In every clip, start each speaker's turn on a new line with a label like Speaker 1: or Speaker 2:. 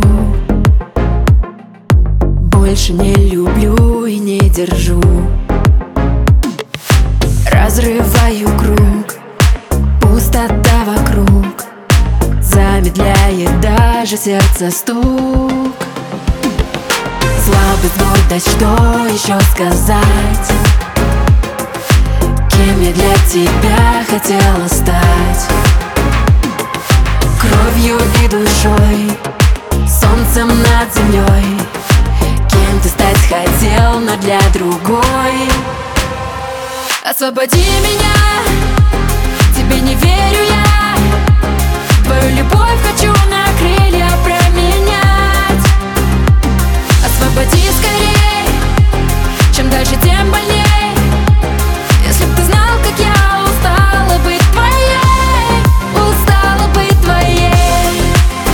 Speaker 1: больше не люблю и не держу. Разрываю круг, пустота вокруг, замедляет даже сердце стук. Слабый звук, да что еще сказать? Кем я для тебя хотела стать? Кровью и душой, солнцем над землей. Кем ты стать хотел, но для другой. Освободи меня, тебе не верю я. Твою любовь хочу на крылья променять. Освободи скорей, чем дальше, тем больней. Если б ты знал, как я устала быть твоей, устала быть твоей,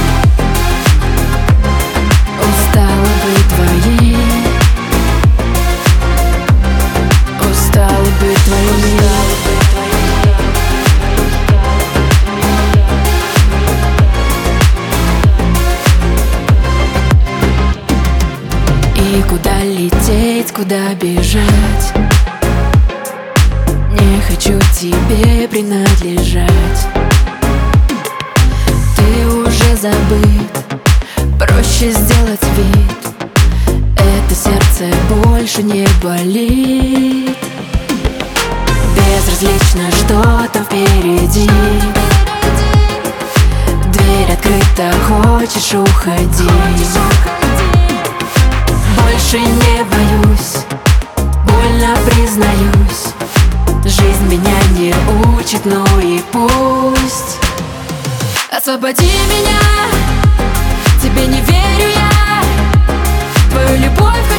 Speaker 1: устала быть твоей, устала быть твоей. И куда лететь, куда бежать? Не хочу тебе принадлежать. Ты уже забыт, проще сделать вид. Это сердце больше не болит. Безразлично, что там впереди. Дверь открыта, хочешь уходи. Больше не боюсь, больно признаюсь. Жизнь меня не учит, ну и пусть. Освободи меня, тебе не верю я. Твою любовь